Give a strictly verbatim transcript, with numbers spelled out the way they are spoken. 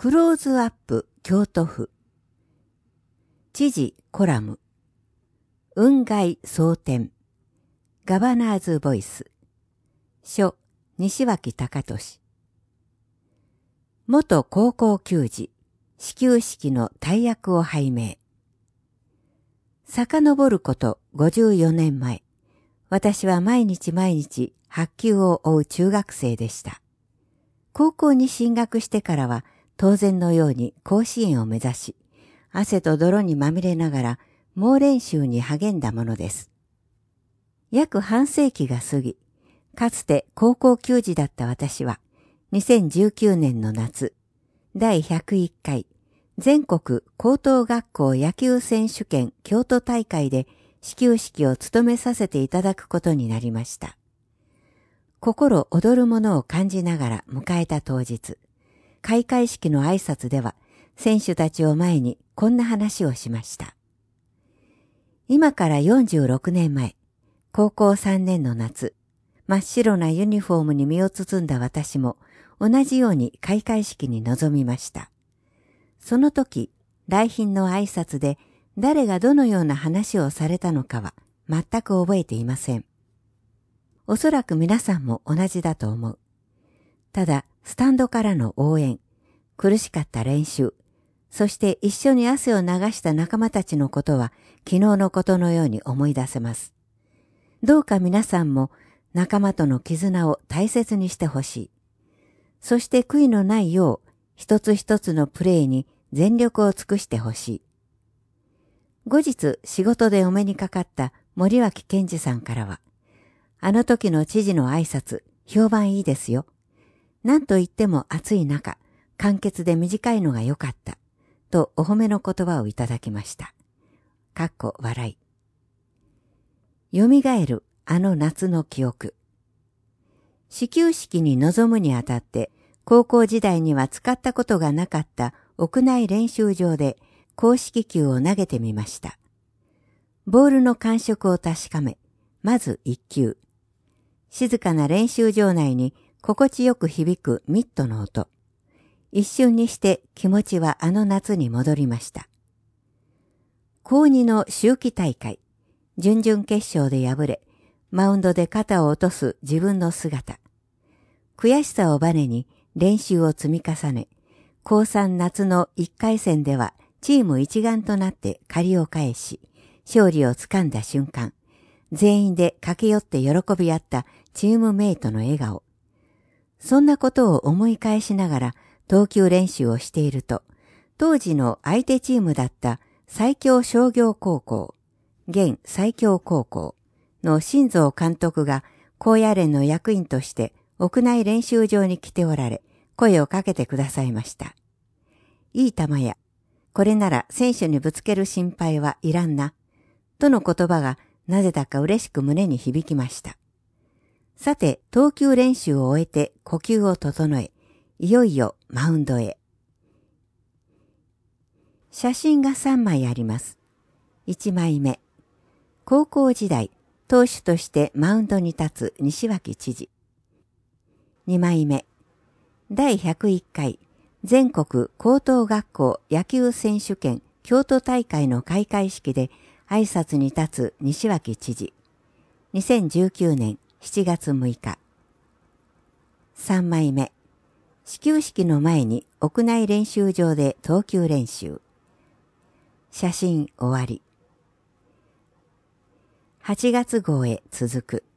クローズアップ京都府知事コラム雲外蒼天ガバナーズボイス書西脇隆俊元高校球児始球式の大役を拝命遡ることごじゅうよねんまえ私は毎日毎日白球を追う中学生でした高校に進学してからは当然のように甲子園を目指し、汗と泥にまみれながら猛練習に励んだものです。約半世紀が過ぎ、かつて高校球児だった私は、にせんじゅうきゅうねんの夏、だいひゃくいっかい全国高等学校野球選手権京都大会で始球式を務めさせていただくことになりました。心躍るものを感じながら迎えた当日、開会式の挨拶では選手たちを前にこんな話をしました。今からよんじゅうろくねんまえ、高校さんねんの夏、真っ白なユニフォームに身を包んだ私も同じように開会式に臨みました。その時、来賓の挨拶で誰がどのような話をされたのかは全く覚えていません。おそらく皆さんも同じだと思う。ただ、スタンドからの応援、苦しかった練習、そして一緒に汗を流した仲間たちのことは昨日のことのように思い出せます。どうか皆さんも仲間との絆を大切にしてほしい。そして悔いのないよう一つ一つのプレーに全力を尽くしてほしい。後日仕事でお目にかかった森脇健児さんからは、あの時の知事の挨拶、評判いいですよ。何と言っても暑い中、簡潔で短いのが良かった。とお褒めの言葉をいただきました。かっこ笑い。蘇るあの夏の記憶。始球式に臨むにあたって、高校時代には使ったことがなかった屋内練習場で公式球を投げてみました。ボールの感触を確かめ、まず一球。静かな練習場内に心地よく響くミットの音。一瞬にして気持ちはあの夏に戻りました。高にの秋季大会、準々決勝で敗れ、マウンドで肩を落とす自分の姿。悔しさをバネに練習を積み重ね、高さん夏のいっかい戦ではチーム一丸となって借りを返し、勝利をつかんだ瞬間、全員で駆け寄って喜び合ったチームメイトの笑顔。そんなことを思い返しながら投球練習をしていると、当時の相手チームだった西京商業高校、現西京高校の新蔵監督が高野連の役員として屋内練習場に来ておられ、声をかけてくださいました。いい球や、これなら選手にぶつける心配はいらんな、との言葉がなぜだか嬉しく胸に響きました。さて、投球練習を終えて呼吸を整え、いよいよマウンドへ。写真がさんまいあります。いちまいめ。高校時代、投手としてマウンドに立つ西脇知事。にまいめ。だいひゃくいっかい全国高等学校野球選手権京都大会の開会式で挨拶に立つ西脇知事。にせんじゅうきゅうねんしちがつむいか。さんまいめ。始球式の前に屋内練習場で投球練習。写真終わり。はちがつ号へ続く。